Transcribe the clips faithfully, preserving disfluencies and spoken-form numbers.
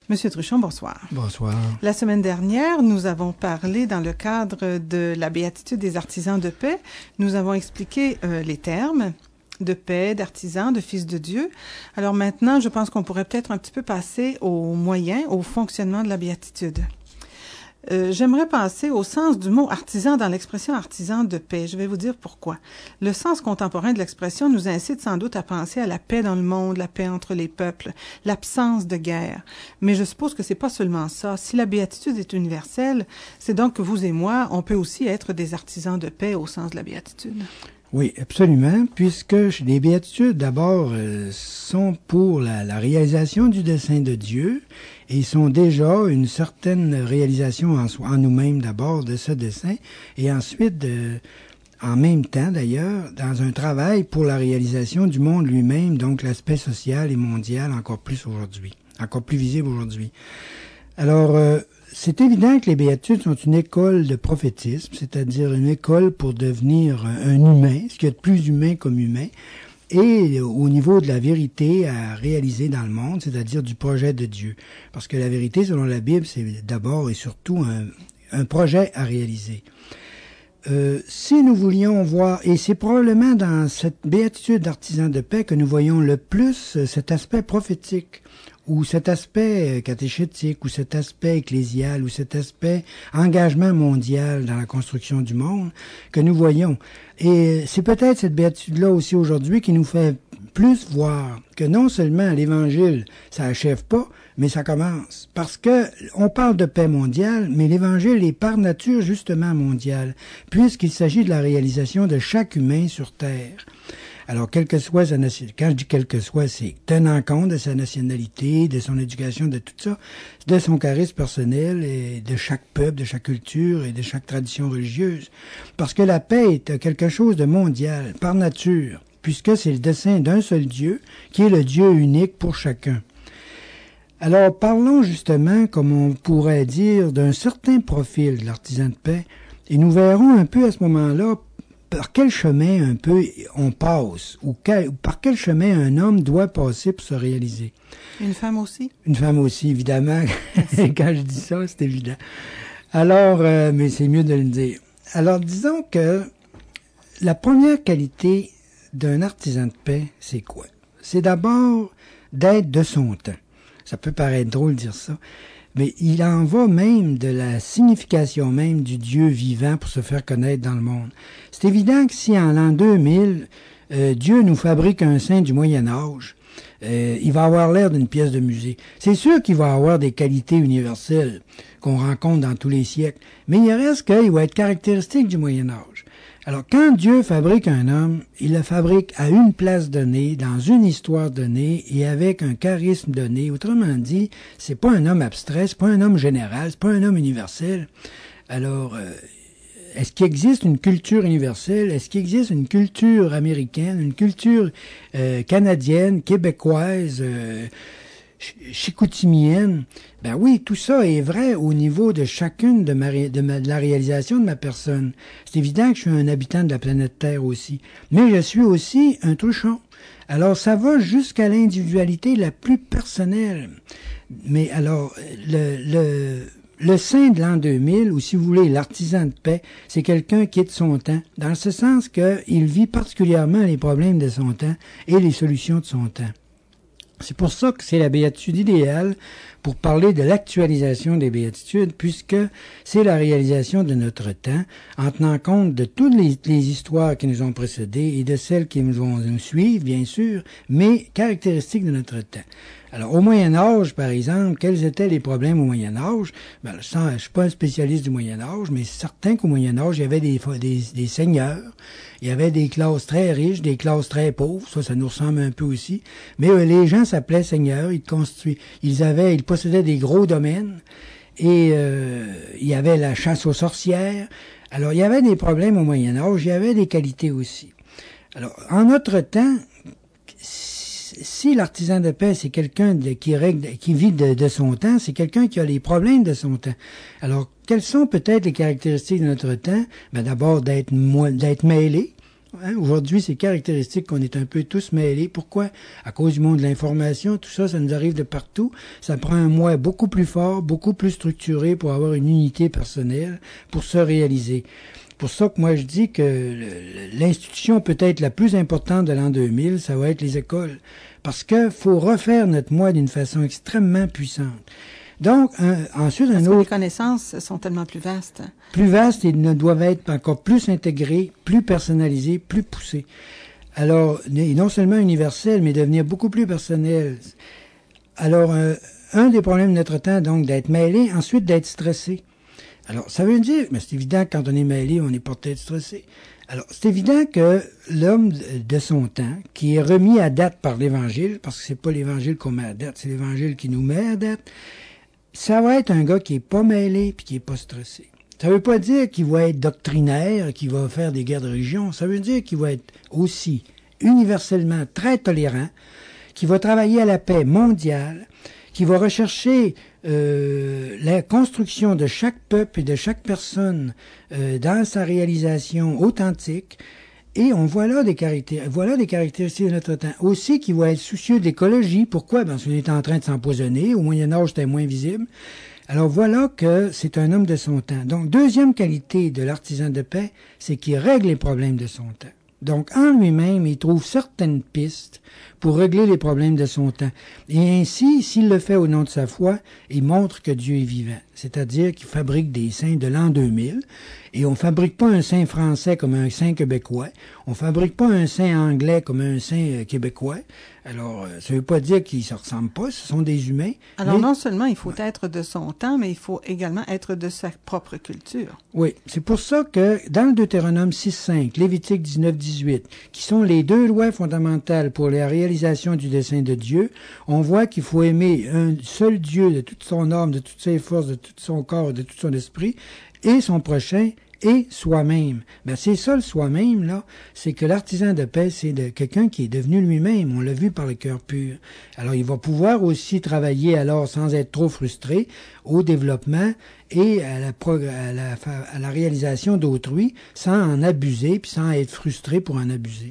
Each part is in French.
Monsieur Truchon, bonsoir. Bonsoir. La semaine dernière, nous avons parlé dans le cadre de la béatitude des artisans de paix. Nous avons expliqué euh, les termes de paix, d'artisan, de fils de Dieu. Alors maintenant, je pense qu'on pourrait peut-être un petit peu passer aux moyens, au fonctionnement de la béatitude. Euh, j'aimerais passer au sens du mot artisan dans l'expression artisan de paix. Je vais vous dire pourquoi. Le sens contemporain de l'expression nous incite sans doute à penser à la paix dans le monde, la paix entre les peuples, l'absence de guerre. Mais je suppose que c'est pas seulement ça. Si la béatitude est universelle, c'est donc que vous et moi, on peut aussi être des artisans de paix au sens de la béatitude. Oui, absolument, puisque les béatitudes, d'abord, euh, sont pour la, la réalisation du dessein de Dieu, et ils sont déjà une certaine réalisation en, soi, en nous-mêmes d'abord de ce dessein, et ensuite, de, en même temps d'ailleurs, dans un travail pour la réalisation du monde lui-même, donc l'aspect social et mondial encore plus aujourd'hui, encore plus visible aujourd'hui. Alors, euh, c'est évident que les béatitudes sont une école de prophétisme, c'est-à-dire une école pour devenir un humain, ce qu'il y a de plus humain comme humain, et au niveau de la vérité à réaliser dans le monde, c'est-à-dire du projet de Dieu. Parce que la vérité, selon la Bible, c'est d'abord et surtout un, un projet à réaliser. Euh, si nous voulions voir, et c'est probablement dans cette béatitude d'artisan de paix que nous voyons le plus cet aspect prophétique, ou cet aspect catéchétique, ou cet aspect ecclésial, ou cet aspect engagement mondial dans la construction du monde que nous voyons. Et c'est peut-être cette béatitude-là aussi aujourd'hui qui nous fait plus voir que non seulement l'Évangile, ça achève pas, mais ça commence. Parce que on parle de paix mondiale, mais l'Évangile est par nature justement mondial, puisqu'il s'agit de la réalisation de chaque humain sur Terre. Alors, quelle que soit sa nationalité, quand je dis quelle que soit, c'est tenant compte de sa nationalité, de son éducation, de tout ça, de son charisme personnel et de chaque peuple, de chaque culture et de chaque tradition religieuse. Parce que la paix est quelque chose de mondial, par nature, puisque c'est le dessein d'un seul Dieu, qui est le Dieu unique pour chacun. Alors, parlons justement, comme on pourrait dire, d'un certain profil de l'artisan de paix, et nous verrons un peu à ce moment-là par quel chemin un peu on passe, ou quel, par quel chemin un homme doit passer pour se réaliser. Une femme aussi? Une femme aussi, évidemment. Quand je dis ça, c'est évident. Alors, euh, mais c'est mieux de le dire. Alors, disons que la première qualité d'un artisan de paix, c'est quoi? C'est d'abord d'être de son temps. Ça peut paraître drôle de dire ça, mais il en va même de la signification même du Dieu vivant pour se faire connaître dans le monde. C'est évident que si en l'an deux mille, euh, Dieu nous fabrique un saint du Moyen-Âge, euh, il va avoir l'air d'une pièce de musée. C'est sûr qu'il va avoir des qualités universelles qu'on rencontre dans tous les siècles, mais il reste qu'il va être caractéristique du Moyen-Âge. Alors, quand Dieu fabrique un homme, il le fabrique à une place donnée, dans une histoire donnée et avec un charisme donné. Autrement dit, c'est pas un homme abstrait, c'est pas un homme général, c'est pas un homme universel. Alors, euh, est-ce qu'il existe une culture universelle? Est-ce qu'il existe une culture américaine, une culture euh, canadienne, québécoise, euh, chicoutimienne? Ben oui, tout ça est vrai au niveau de chacune de, ma, de, ma, de la réalisation de ma personne. C'est évident que je suis un habitant de la planète Terre aussi, mais je suis aussi un Truchon. Alors ça va jusqu'à l'individualité la plus personnelle. Mais alors, le, le, le saint de l'an deux mille, ou si vous voulez, l'artisan de paix, c'est quelqu'un qui est de son temps, dans ce sens qu'il vit particulièrement les problèmes de son temps et les solutions de son temps. C'est pour ça que c'est la béatitude idéale pour parler de l'actualisation des béatitudes, puisque c'est la réalisation de notre temps, en tenant compte de toutes les, les histoires qui nous ont précédées et de celles qui vont nous suivre, bien sûr, mais caractéristiques de notre temps. Alors, au Moyen-Âge, par exemple, quels étaient les problèmes au Moyen-Âge? Ben, je ne suis pas un spécialiste du Moyen-Âge, mais c'est certain qu'au Moyen-Âge, il y avait des, des, des seigneurs, il y avait des classes très riches, des classes très pauvres, ça, ça nous ressemble un peu aussi, mais euh, les gens s'appelaient seigneurs, ils construisaient, ils avaient, ils possédaient des gros domaines, et euh, il y avait la chasse aux sorcières. Alors, il y avait des problèmes au Moyen-Âge, il y avait des qualités aussi. Alors, en notre temps, si l'artisan de paix, c'est quelqu'un de, qui règle, qui vit de, de son temps, c'est quelqu'un qui a les problèmes de son temps. Alors, quelles sont peut-être les caractéristiques de notre temps? Ben, d'abord, d'être, d'être mêlé. Hein? Aujourd'hui, c'est caractéristique qu'on est un peu tous mêlés. Pourquoi? À cause du monde de l'information, tout ça, ça nous arrive de partout. Ça prend un moi beaucoup plus fort, beaucoup plus structuré pour avoir une unité personnelle, pour se réaliser. Pour ça que moi je dis que l'institution peut-être la plus importante de l'an deux mille, ça va être les écoles. Parce que faut refaire notre moi d'une façon extrêmement puissante. Donc, un, ensuite, Parce un que autre... les connaissances sont tellement plus vastes. Plus vastes et ne doivent être encore plus intégrées, plus personnalisées, plus poussées. Alors, et non seulement universelles, mais devenir beaucoup plus personnelles. Alors, euh, un des problèmes de notre temps, donc, d'être mêlé, ensuite d'être stressé. Alors, ça veut dire, mais c'est évident que quand on est mêlé, on est porté à être stressé. Alors, c'est évident que l'homme de son temps, qui est remis à date par l'Évangile, parce que c'est pas l'Évangile qu'on met à date, c'est l'Évangile qui nous met à date, ça va être un gars qui est pas mêlé puis qui est pas stressé. Ça veut pas dire qu'il va être doctrinaire, qu'il va faire des guerres de religion. Ça veut dire qu'il va être aussi universellement très tolérant, qu'il va travailler à la paix mondiale, qui va rechercher euh, la construction de chaque peuple et de chaque personne euh, dans sa réalisation authentique. Et on voit là des caractéristiques, voilà des caractéristiques de notre temps. Aussi, qui va être soucieux de l'écologie. Pourquoi? Parce qu'on est en train de s'empoisonner. Au Moyen-Âge, c'était moins visible. Alors voilà que c'est un homme de son temps. Donc, deuxième qualité de l'artisan de paix, c'est qu'il règle les problèmes de son temps. Donc, en lui-même, il trouve certaines pistes pour régler les problèmes de son temps. Et ainsi, s'il le fait au nom de sa foi, il montre que Dieu est vivant. C'est-à-dire qu'il fabrique des saints de l'an deux mille. Et on fabrique pas un saint français comme un saint québécois. On fabrique pas un saint anglais comme un saint québécois. Alors, ça veut pas dire qu'ils se ressemblent pas, ce sont des humains. Alors, mais... non seulement il faut être de son temps, mais il faut également être de sa propre culture. Oui, c'est pour ça que dans le Deutéronome six cinq, Lévitique dix-neuf dix-huit, qui sont les deux lois fondamentales pour la réalisation du dessein de Dieu, on voit qu'il faut aimer un seul Dieu de toute son âme, de toutes ses forces, de tout son corps, de tout son esprit, et son prochain, et soi-même. Ben, c'est ça le soi-même, là. C'est que l'artisan de paix, c'est de quelqu'un qui est devenu lui-même. On l'a vu par le cœur pur. Alors, il va pouvoir aussi travailler, alors, sans être trop frustré, au développement et à la, à la, à la réalisation d'autrui, sans en abuser, puis sans être frustré pour en abuser.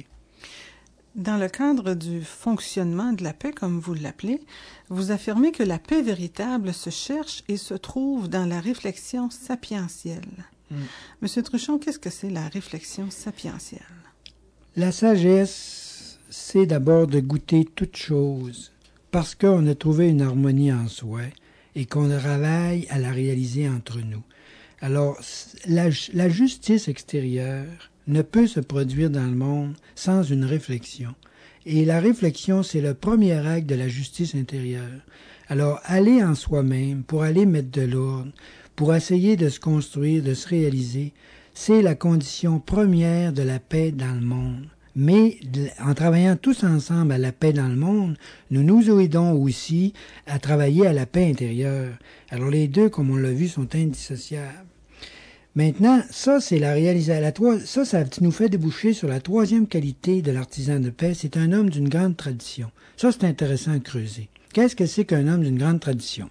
Dans le cadre du fonctionnement de la paix, comme vous l'appelez, vous affirmez que la paix véritable se cherche et se trouve dans la réflexion sapientielle. Mm. Monsieur Truchon, qu'est-ce que c'est la réflexion sapientielle? La sagesse, c'est d'abord de goûter toute chose, parce qu'on a trouvé une harmonie en soi et qu'on travaille à la réaliser entre nous. Alors, la, la justice extérieure ne peut se produire dans le monde sans une réflexion. Et la réflexion, c'est le premier acte de la justice intérieure. Alors, aller en soi-même, pour aller mettre de l'ordre, pour essayer de se construire, de se réaliser, c'est la condition première de la paix dans le monde. Mais en travaillant tous ensemble à la paix dans le monde, nous nous aidons aussi à travailler à la paix intérieure. Alors les deux, comme on l'a vu, sont indissociables. Maintenant, ça, c'est la réalisation. Ça, ça nous fait déboucher sur la troisième qualité de l'artisan de paix. C'est un homme d'une grande tradition. Ça, c'est intéressant à creuser. Qu'est-ce que c'est qu'un homme d'une grande tradition?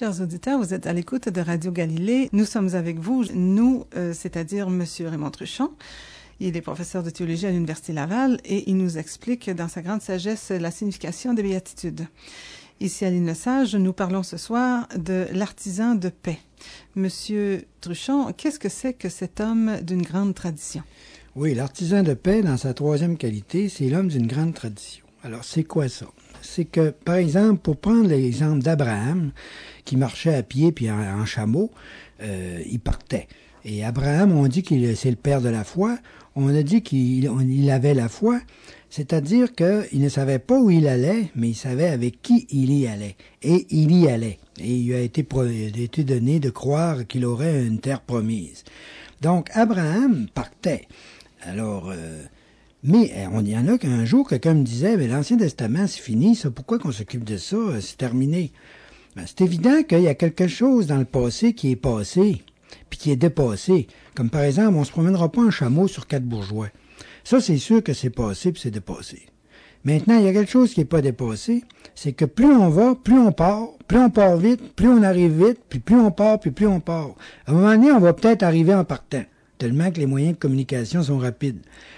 Chers auditeurs, vous êtes à l'écoute de Radio Galilée. Nous sommes avec vous, nous, euh, c'est-à-dire Monsieur Raymond Truchon. Il est professeur de théologie à l'Université Laval et il nous explique dans sa grande sagesse la signification des béatitudes. Ici à l'Île Lesage, nous parlons ce soir de l'artisan de paix. Monsieur Truchon, qu'est-ce que c'est que cet homme d'une grande tradition? Oui, l'artisan de paix, dans sa troisième qualité, c'est l'homme d'une grande tradition. Alors, c'est quoi ça? C'est que, par exemple, pour prendre l'exemple d'Abraham, qui marchait à pied puis en, en chameau, euh, il partait. Et Abraham, on dit qu'il c'est le père de la foi. On a dit qu'il on, il avait la foi, c'est-à-dire qu'il ne savait pas où il allait, mais il savait avec qui il y allait. Et il y allait. Et il lui a été, pro, il a été donné de croire qu'il aurait une terre promise. Donc, Abraham partait. Alors... Euh, Mais on y en a qu'un jour, quelqu'un me disait, mais l'Ancien Testament, c'est fini, ça, pourquoi qu'on s'occupe de ça, c'est terminé. Ben, c'est évident qu'il y a quelque chose dans le passé qui est passé, puis qui est dépassé. Comme par exemple, on se promènera pas en chameau sur quatre bourgeois. Ça, c'est sûr que c'est passé, puis c'est dépassé. Maintenant, il y a quelque chose qui est pas dépassé, c'est que plus on va, plus on part, plus on part vite, plus on arrive vite, puis plus on part, puis plus on part. À un moment donné, on va peut-être arriver en partant, tellement que les moyens de communication sont rapides.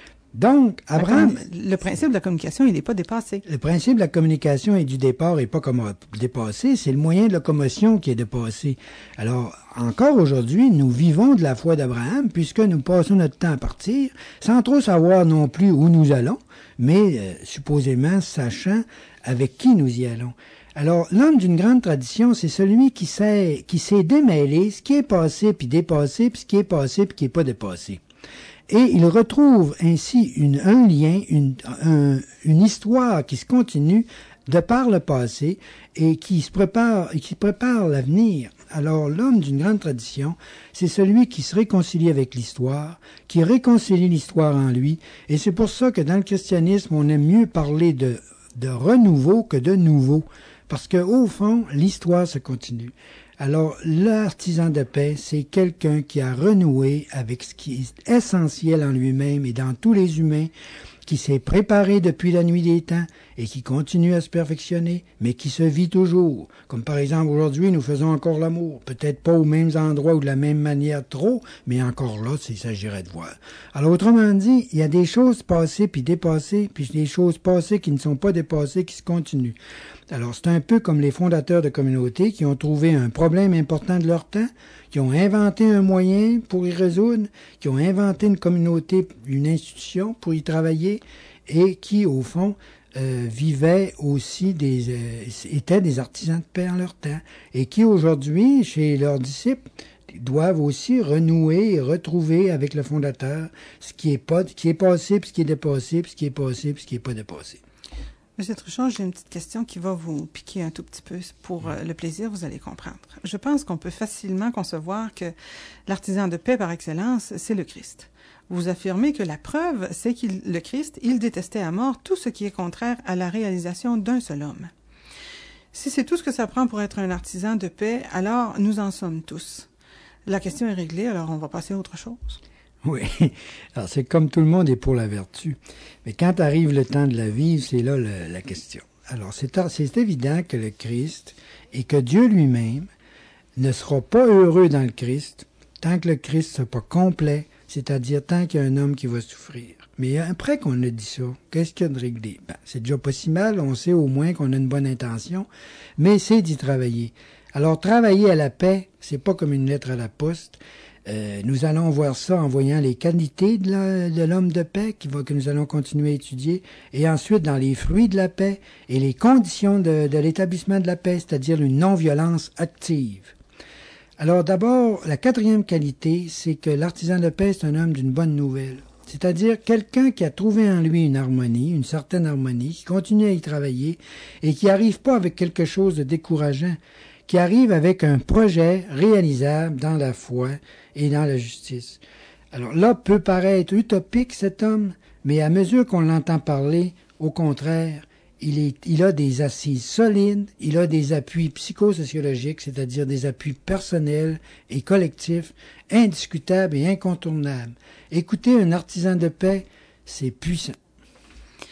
Donc, Abraham... Le principe de la communication, il n'est pas dépassé. Le principe de la communication et du départ n'est pas comme dépassé, c'est le moyen de locomotion qui est dépassé. Alors, encore aujourd'hui, nous vivons de la foi d'Abraham, puisque nous passons notre temps à partir, sans trop savoir non plus où nous allons, mais euh, supposément sachant avec qui nous y allons. Alors, l'homme d'une grande tradition, c'est celui qui sait, qui sait démêler ce qui est passé puis dépassé, puis ce qui est passé puis qui n'est pas dépassé. Et il retrouve ainsi une, un lien, une, un, une histoire qui se continue de par le passé et qui se prépare, et qui prépare l'avenir. Alors, l'homme d'une grande tradition, c'est celui qui se réconcilie avec l'histoire, qui réconcilie l'histoire en lui. Et c'est pour ça que dans le christianisme, on aime mieux parler de, de renouveau que de nouveau. Parce que, au fond, l'histoire se continue. Alors, l'artisan de paix, c'est quelqu'un qui a renoué avec ce qui est essentiel en lui-même et dans tous les humains, qui s'est préparé depuis la nuit des temps et qui continue à se perfectionner, mais qui se vit toujours. Comme par exemple, aujourd'hui, nous faisons encore l'amour. Peut-être pas aux mêmes endroits ou de la même manière trop, mais encore là, il s'agirait de voir. Alors, autrement dit, il y a des choses passées puis dépassées, puis des choses passées qui ne sont pas dépassées, qui se continuent. Alors, c'est un peu comme les fondateurs de communautés qui ont trouvé un problème important de leur temps, qui ont inventé un moyen pour y résoudre, qui ont inventé une communauté, une institution pour y travailler, et qui, au fond, euh, vivaient aussi des, euh, étaient des artisans de paix en leur temps, et qui, aujourd'hui, chez leurs disciples, doivent aussi renouer et retrouver avec le fondateur ce qui est pas, ce qui est passé, puis ce qui est dépassé, puis ce qui est passé, puis ce qui est pas dépassé. Monsieur Truchon, j'ai une petite question qui va vous piquer un tout petit peu pour euh, le plaisir, vous allez comprendre. Je pense qu'on peut facilement concevoir que l'artisan de paix par excellence, c'est le Christ. Vous affirmez que la preuve, c'est que le Christ, il détestait à mort tout ce qui est contraire à la réalisation d'un seul homme. Si c'est tout ce que ça prend pour être un artisan de paix, alors nous en sommes tous. La question est réglée, alors on va passer à autre chose. Oui, alors c'est comme tout le monde est pour la vertu. Mais quand arrive le temps de la vivre, c'est là le, la question. Alors c'est, c'est évident que le Christ et que Dieu lui-même ne sera pas heureux dans le Christ tant que le Christ ne sera pas complet, c'est-à-dire tant qu'il y a un homme qui va souffrir. Mais après qu'on a dit ça, qu'est-ce qu'il y a de réglé? Ben, c'est déjà pas si mal, on sait au moins qu'on a une bonne intention, mais c'est d'y travailler. Alors travailler à la paix, c'est pas comme une lettre à la poste. Euh, nous allons voir ça en voyant les qualités de, la, de l'homme de paix qui va, que nous allons continuer à étudier, et ensuite dans les fruits de la paix et les conditions de, de l'établissement de la paix, c'est-à-dire une non-violence active. Alors d'abord, la quatrième qualité, c'est que l'artisan de paix est un homme d'une bonne nouvelle, c'est-à-dire quelqu'un qui a trouvé en lui une harmonie, une certaine harmonie, qui continue à y travailler et qui n'arrive pas avec quelque chose de décourageant, qui arrive avec un projet réalisable dans la foi et dans la justice. Alors là, peut paraître utopique cet homme, mais à mesure qu'on l'entend parler, au contraire, il, est, il a des assises solides, il a des appuis psychosociologiques, c'est-à-dire des appuis personnels et collectifs, indiscutables et incontournables. Écoutez, un artisan de paix, c'est puissant.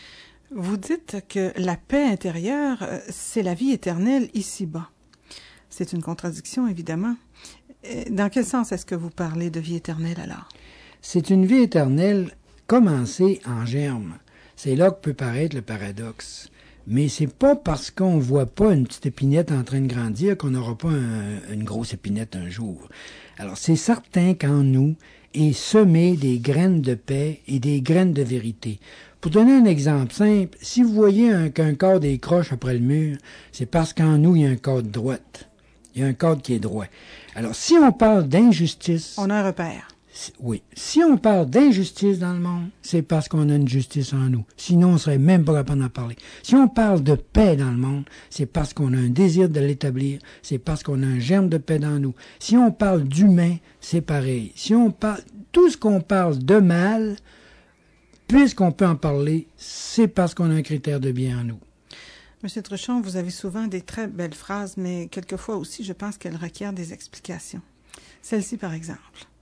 Vous dites que la paix intérieure, c'est la vie éternelle ici-bas. C'est une contradiction, évidemment. Dans quel sens est-ce que vous parlez de vie éternelle, alors? C'est une vie éternelle commencée en germe. C'est là que peut paraître le paradoxe. Mais c'est pas parce qu'on voit pas une petite épinette en train de grandir qu'on n'aura pas un, une grosse épinette un jour. Alors, c'est certain qu'en nous est semé des graines de paix et des graines de vérité. Pour donner un exemple simple, si vous voyez un, qu'un cadre décroche après le mur, c'est parce qu'en nous, il y a un cadre droite. Il y a un cadre qui est droit. Alors, si on parle d'injustice... On a un repère. Oui. Si on parle d'injustice dans le monde, c'est parce qu'on a une justice en nous. Sinon, on serait même pas capable d'en parler. Si on parle de paix dans le monde, c'est parce qu'on a un désir de l'établir. C'est parce qu'on a un germe de paix dans nous. Si on parle d'humain, c'est pareil. Si on parle... Tout ce qu'on parle de mal, puisqu'on peut en parler, c'est parce qu'on a un critère de bien en nous. Monsieur Truchon, vous avez souvent des très belles phrases, mais quelquefois aussi, je pense qu'elles requièrent des explications. Celle-ci, par exemple.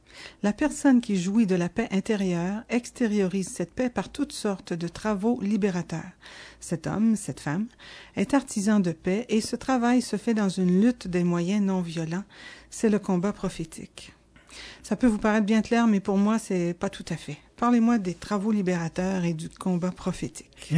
La personne qui jouit de la paix intérieure extériorise cette paix par toutes sortes de travaux libérateurs. Cet homme, cette femme, est artisan de paix et ce travail se fait dans une lutte des moyens non violents. C'est le combat prophétique. Ça peut vous paraître bien clair, mais pour moi, c'est pas tout à fait. Parlez-moi des travaux libérateurs et du combat prophétique.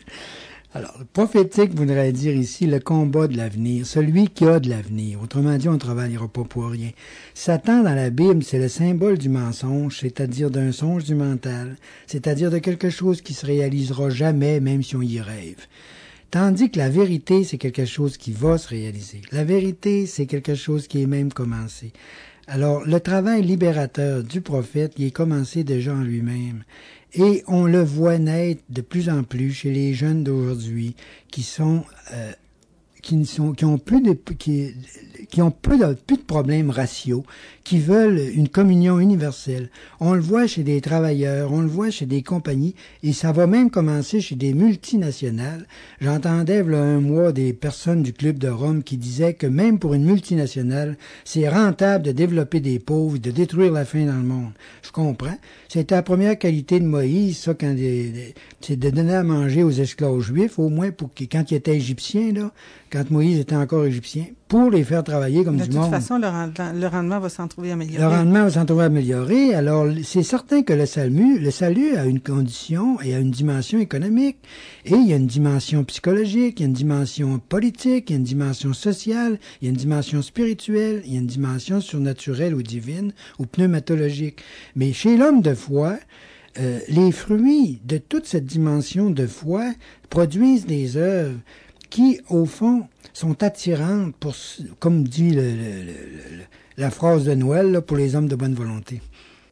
Alors, le prophétique voudrait dire ici le combat de l'avenir, celui qui a de l'avenir. Autrement dit, on ne travaillera pas pour rien. Satan, dans la Bible, c'est le symbole du mensonge, c'est-à-dire d'un songe du mental, c'est-à-dire de quelque chose qui se réalisera jamais, même si on y rêve. Tandis que la vérité, c'est quelque chose qui va se réaliser. La vérité, c'est quelque chose qui est même commencé. Alors, le travail libérateur du prophète, il est commencé déjà en lui-même. Et on le voit naître de plus en plus chez les jeunes d'aujourd'hui qui sont euh, qui ne sont qui ont plus de qui qui ont peu de plus de problèmes raciaux, qui veulent une communion universelle. On le voit chez des travailleurs, on le voit chez des compagnies, et ça va même commencer chez des multinationales. J'entendais il y a un mois des personnes du Club de Rome qui disaient que même pour une multinationale, c'est rentable de développer des pauvres, de détruire la faim dans le monde. Je comprends. C'était la première qualité de Moïse, ça, quand des, des, c'est de donner à manger aux esclaves juifs, au moins pour qu'ils, quand ils étaient égyptiens, là, quand Moïse était encore égyptien, pour les faire travailler comme de du monde. De toute façon, le rendement, le rendement va s'en trouver amélioré. Le rendement va s'en trouver amélioré. Alors, c'est certain que le salut, le salut a une condition et a une dimension économique. Et il y a une dimension psychologique, il y a une dimension politique, il y a une dimension sociale, il y a une dimension spirituelle, il y a une dimension surnaturelle ou divine ou pneumatologique. Mais chez l'homme de foi, euh, les fruits de toute cette dimension de foi produisent des œuvres qui, au fond, sont attirantes, pour, comme dit le, le, le, le, la phrase de Noël, là, pour les hommes de bonne volonté.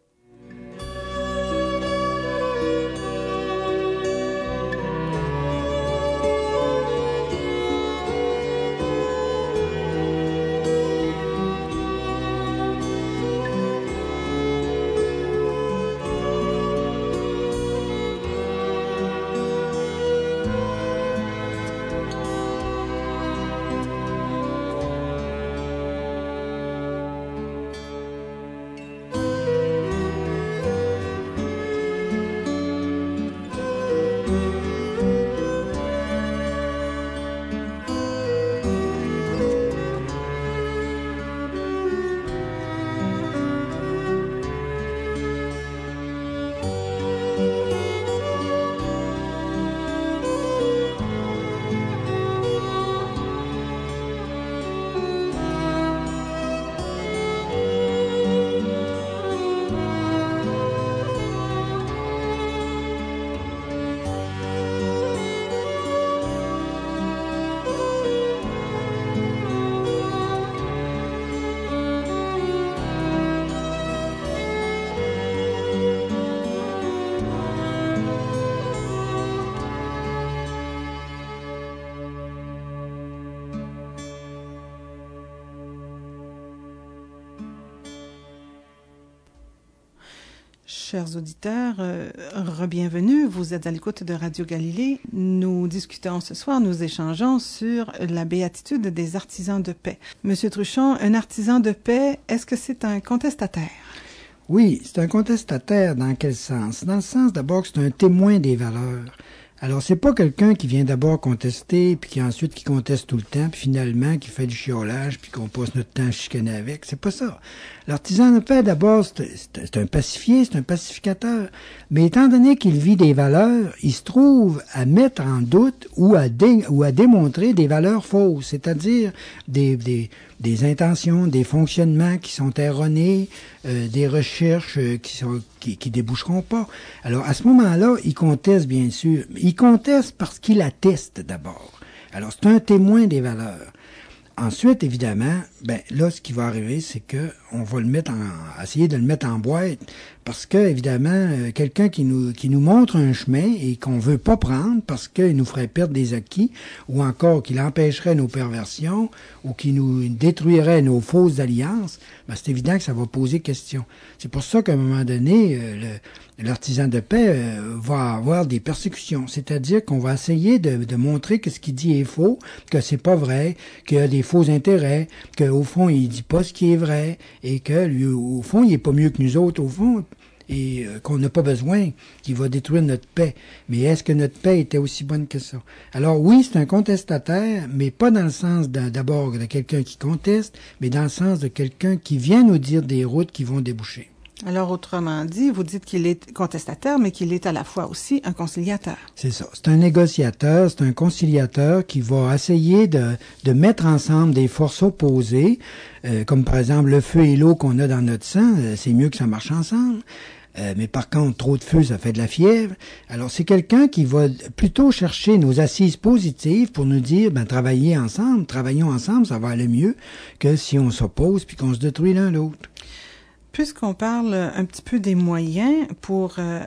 Chers auditeurs, euh, re-bienvenue. Vous êtes à l'écoute de Radio Galilée. Nous discutons ce soir, nous échangeons sur la béatitude des artisans de paix. Monsieur Truchon, un artisan de paix, est-ce que c'est un contestataire? Oui, c'est un contestataire dans quel sens? Dans le sens d'abord que c'est un témoin des valeurs. Alors, c'est pas quelqu'un qui vient d'abord contester, puis qui ensuite qui conteste tout le temps, puis finalement qui fait du chiolage, puis qu'on passe notre temps à chicaner avec. C'est pas ça. L'artisan de paix, d'abord, c'est, c'est, c'est un pacifié, c'est un pacificateur. Mais étant donné qu'il vit des valeurs, il se trouve à mettre en doute ou à, dé, ou à démontrer des valeurs fausses, c'est-à-dire des, des, des intentions, des fonctionnements qui sont erronés, euh, des recherches euh, qui sont qui, qui déboucheront pas. Alors, à ce moment-là, il conteste, bien sûr. Il conteste parce qu'il atteste d'abord. Alors, c'est un témoin des valeurs. Ensuite, évidemment, ben là, ce qui va arriver, c'est que on va le mettre en, essayer de le mettre en boîte, parce que évidemment, euh, quelqu'un qui nous qui nous montre un chemin et qu'on veut pas prendre parce qu'il nous ferait perdre des acquis, ou encore qu'il empêcherait nos perversions, ou qui nous détruirait nos fausses alliances, ben c'est évident que ça va poser question. C'est pour ça qu'à un moment donné, euh, le, l'artisan de paix euh, va avoir des persécutions, c'est-à-dire qu'on va essayer de, de montrer que ce qu'il dit est faux, que c'est pas vrai, qu'il y a des faux intérêts, qu'au fond, il dit pas ce qui est vrai, et que lui, au fond, il est pas mieux que nous autres, au fond, et euh, qu'on n'a pas besoin, qu'il va détruire notre paix. Mais est-ce que notre paix était aussi bonne que ça? Alors oui, c'est un contestataire, mais pas dans le sens de, d'abord de quelqu'un qui conteste, mais dans le sens de quelqu'un qui vient nous dire des routes qui vont déboucher. Alors, autrement dit, vous dites qu'il est contestataire, mais qu'il est à la fois aussi un conciliateur. C'est ça. C'est un négociateur, c'est un conciliateur qui va essayer de, de mettre ensemble des forces opposées, euh, comme par exemple le feu et l'eau qu'on a dans notre sang, euh, c'est mieux que ça marche ensemble. Euh, mais par contre, trop de feu, ça fait de la fièvre. Alors, c'est quelqu'un qui va plutôt chercher nos assises positives pour nous dire, ben, travaillez ensemble, travaillons ensemble, ça va aller mieux que si on s'oppose puis qu'on se détruit l'un l'autre. Puisqu'on parle un petit peu des moyens pour euh,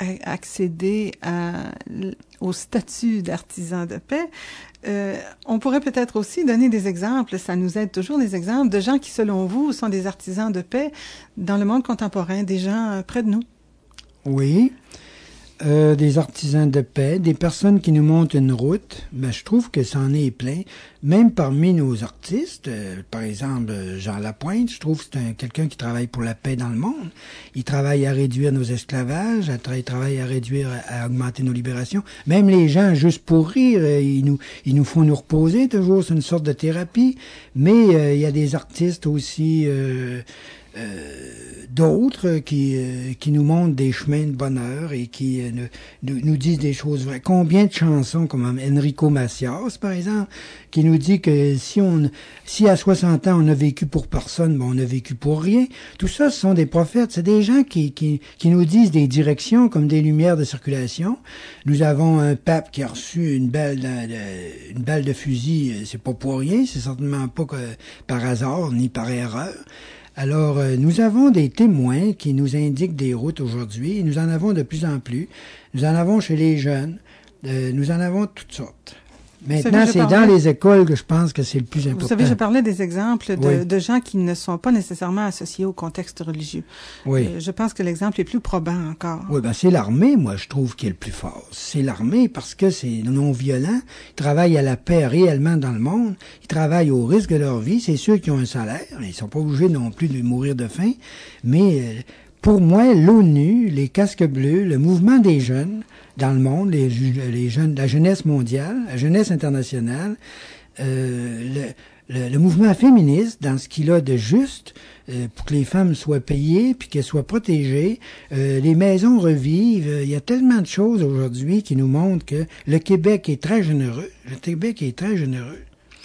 accéder à, au statut d'artisan de paix, euh, on pourrait peut-être aussi donner des exemples, ça nous aide toujours, des exemples de gens qui, selon vous, sont des artisans de paix dans le monde contemporain, des gens euh, près de nous. Oui. Euh, des artisans de paix, des personnes qui nous montrent une route, ben, je trouve que ça en est plein. Même parmi nos artistes, euh, par exemple Jean Lapointe, je trouve que c'est un, quelqu'un qui travaille pour la paix dans le monde. Il travaille à réduire nos esclavages, il travaille à réduire, à, à augmenter nos libérations. Même les gens, juste pour rire, euh, ils nous, ils nous font nous reposer toujours, c'est une sorte de thérapie. Mais euh, il y a des artistes aussi... Euh, Euh, d'autres qui euh, qui nous montrent des chemins de bonheur et qui euh, nous, nous disent des choses vraies. Combien de chansons comme Enrico Macias, par exemple, qui nous dit que si on si à soixante ans on a vécu pour personne, ben on a vécu pour rien. Tout ça, ce sont des prophètes. C'est des gens qui qui qui nous disent des directions comme des lumières de circulation. Nous avons un pape qui a reçu une balle de, une balle de fusil. C'est pas pour rien. C'est certainement pas que par hasard ni par erreur. Alors, euh, nous avons des témoins qui nous indiquent des routes aujourd'hui, et nous en avons de plus en plus. Nous en avons chez les jeunes, euh, nous en avons toutes sortes. Maintenant, c'est parlais... dans les écoles que je pense que c'est le plus important. Vous savez, je parlais des exemples de, oui. de gens qui ne sont pas nécessairement associés au contexte religieux. Oui. Euh, je pense que l'exemple est plus probant encore. Oui, ben c'est l'armée, moi, je trouve, qui est le plus fort. C'est l'armée parce que c'est non-violent. Ils travaillent à la paix réellement dans le monde. Ils travaillent au risque de leur vie. C'est ceux qui ont un salaire. Ils sont pas obligés non plus de mourir de faim. Mais euh, pour moi, l'ONU, les casques bleus, le mouvement des jeunes dans le monde, les, les jeunes, la jeunesse mondiale, la jeunesse internationale, euh, le, le, le mouvement féministe dans ce qu'il a de juste euh, pour que les femmes soient payées puis qu'elles soient protégées, euh, les maisons revivent. Il y a tellement de choses aujourd'hui qui nous montrent que le Québec est très généreux. Le Québec est très généreux.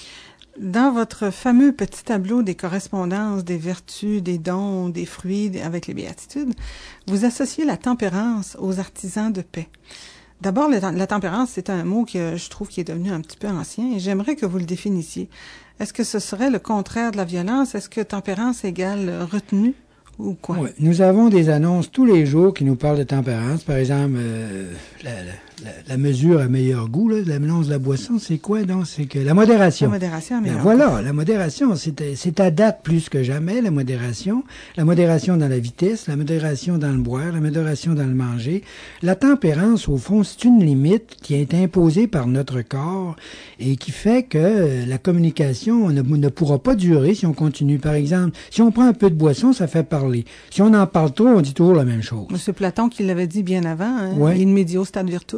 Dans votre fameux petit tableau des correspondances, des vertus, des dons, des fruits avec les béatitudes, vous associez la tempérance aux artisans de paix. D'abord, la tempérance, c'est un mot que je trouve qui est devenu un petit peu ancien et j'aimerais que vous le définissiez. Est-ce que ce serait le contraire de la violence? Est-ce que tempérance égale retenue ou quoi? Oui, nous avons des annonces tous les jours qui nous parlent de tempérance. Par exemple, euh, la, la, la, la mesure à meilleur goût, là, l'annonce de la boisson, c'est quoi donc? C'est que la modération. La modération à meilleur ben, goût. Voilà, la modération, c'est, c'est à date plus que jamais, la modération. La modération dans la vitesse, la modération dans le boire, la modération dans le manger. La tempérance, au fond, c'est une limite qui est imposée par notre corps et qui fait que la communication ne, ne pourra pas durer si on continue. Par exemple, si on prend un peu de boisson, ça fait parler. Si on en parle trop, on dit toujours la même chose. C'est Platon qui l'avait dit bien avant, hein? Ouais. In medio stat virtus.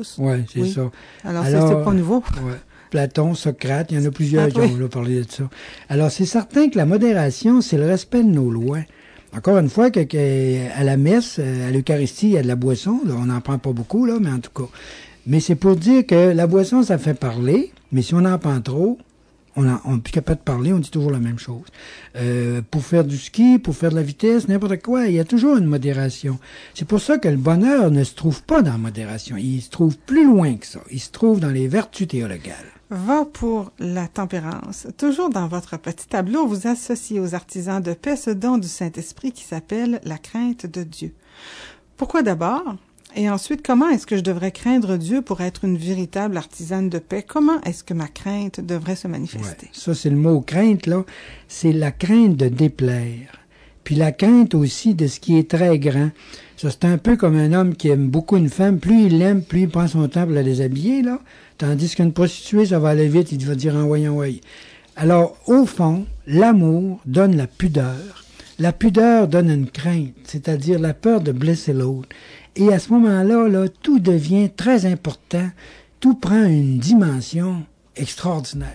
logos. Ouais, c'est Oui. ça. Alors, Alors, ça, c'est pas nouveau. Ouais. Platon, Socrate, il y en a plusieurs Ah, qui oui. ont là, parlé de ça. Alors, c'est certain que la modération, c'est le respect de nos lois. Encore une fois, que, que, à la messe, à l'Eucharistie, il y a de la boisson. Là, on n'en prend pas beaucoup, là, mais en tout cas. Mais c'est pour dire que la boisson, ça fait parler, mais si on en prend trop, on n'est plus capable de parler, on dit toujours la même chose. Euh, pour faire du ski, pour faire de la vitesse, n'importe quoi, il y a toujours une modération. C'est pour ça que le bonheur ne se trouve pas dans la modération. Il se trouve plus loin que ça. Il se trouve dans les vertus théologales. Va pour la tempérance. Toujours dans votre petit tableau, vous associez aux artisans de paix ce don du Saint-Esprit qui s'appelle la crainte de Dieu. Pourquoi d'abord? Et ensuite, comment est-ce que je devrais craindre Dieu pour être une véritable artisane de paix? Comment est-ce que ma crainte devrait se manifester? Ouais, ça, c'est le mot crainte, là. C'est la crainte de déplaire. Puis la crainte aussi de ce qui est très grand. Ça, c'est un peu comme un homme qui aime beaucoup une femme. Plus il l'aime, plus il prend son temps pour la déshabiller, là. Tandis qu'une prostituée, ça va aller vite, il va dire en voyant, voyez. Alors, au fond, l'amour donne la pudeur. La pudeur donne une crainte, c'est-à-dire la peur de blesser l'autre. Et à ce moment-là, là, tout devient très important. Tout prend une dimension extraordinaire.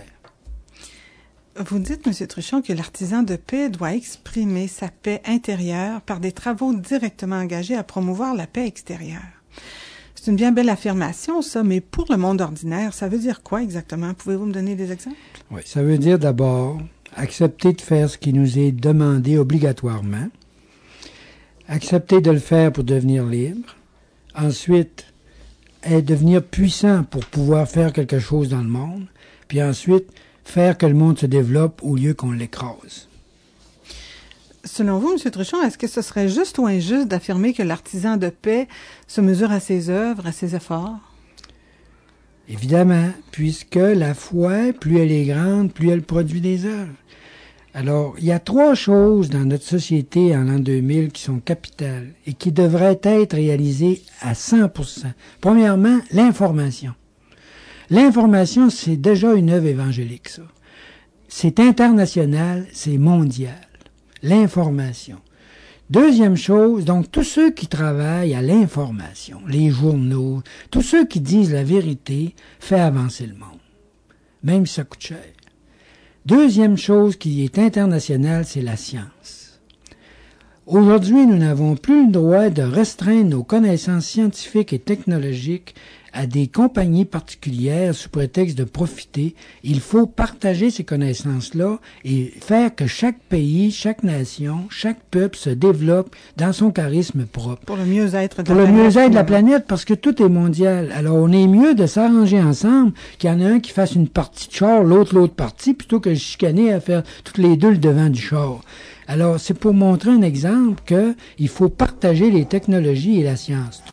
Vous dites, M. Truchon, que l'artisan de paix doit exprimer sa paix intérieure par des travaux directement engagés à promouvoir la paix extérieure. C'est une bien belle affirmation, ça, mais pour le monde ordinaire, ça veut dire quoi exactement? Pouvez-vous me donner des exemples? Oui, ça veut dire d'abord accepter de faire ce qui nous est demandé obligatoirement, accepter de le faire pour devenir libre, ensuite est devenir puissant pour pouvoir faire quelque chose dans le monde, puis ensuite faire que le monde se développe au lieu qu'on l'écrase. Selon vous, M. Truchon, est-ce que ce serait juste ou injuste d'affirmer que l'artisan de paix se mesure à ses œuvres, à ses efforts? Évidemment, puisque la foi, plus elle est grande, plus elle produit des œuvres. Alors, il y a trois choses dans notre société en l'an deux mille qui sont capitales et qui devraient être réalisées à cent pour cent. Premièrement, l'information. L'information, c'est déjà une œuvre évangélique, ça. C'est international, c'est mondial. L'information. Deuxième chose, donc tous ceux qui travaillent à l'information, les journaux, tous ceux qui disent la vérité, fait avancer le monde. Même si ça coûte cher. Deuxième chose qui est internationale, c'est la science. Aujourd'hui, nous n'avons plus le droit de restreindre nos connaissances scientifiques et technologiques à des compagnies particulières sous prétexte de profiter. Il faut partager ces connaissances-là et faire que chaque pays, chaque nation, chaque peuple se développe dans son charisme propre. Pour le mieux-être de Pour la le planète. mieux-être de la planète, parce que tout est mondial. Alors, on est mieux de s'arranger ensemble qu'il y en a un qui fasse une partie de char, l'autre l'autre partie, plutôt que de chicaner à faire toutes les deux le devant du char. Alors, c'est pour montrer un exemple qu'il faut partager les technologies et la science.